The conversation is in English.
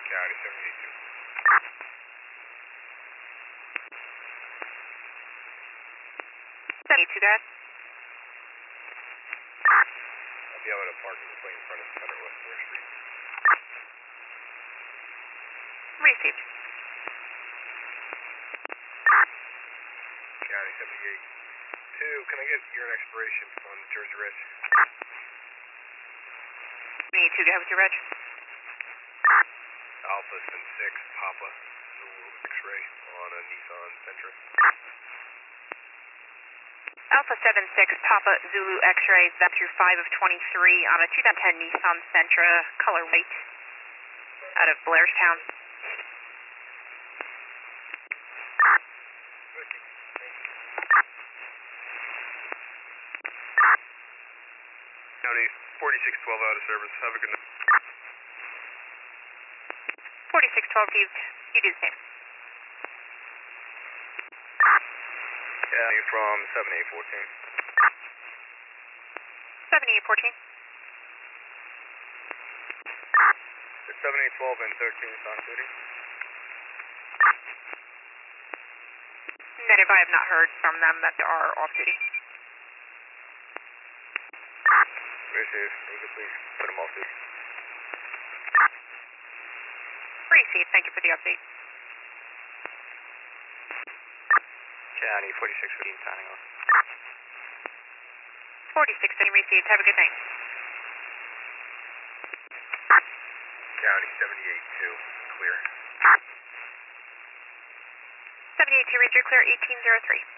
County 78-2. 72, guys. I'll be able to park in the plane in front of Center West 4th Street. Received. County 78-2. Can I get year and expiration on the Jersey Reg? 72, go ahead with your reg. Alpha 76 Papa Zulu X-ray on a Nissan Sentra. Alpha 76 Papa Zulu X-ray, that through 5 of 23 on a 2010 Nissan Sentra, color white, out of Blairstown. County 4612 out of service. Have a good night. 4612, you do the same. County from 7814. 7814. It's 7812 and 13 is on duty. Negative, I have not heard from them that they are off duty. Received. You can please put them off duty. Received, thank you for the update. County 4615 signing off. 46 received, have a good night. County 78-2, clear. 78-2, read your clear 1803.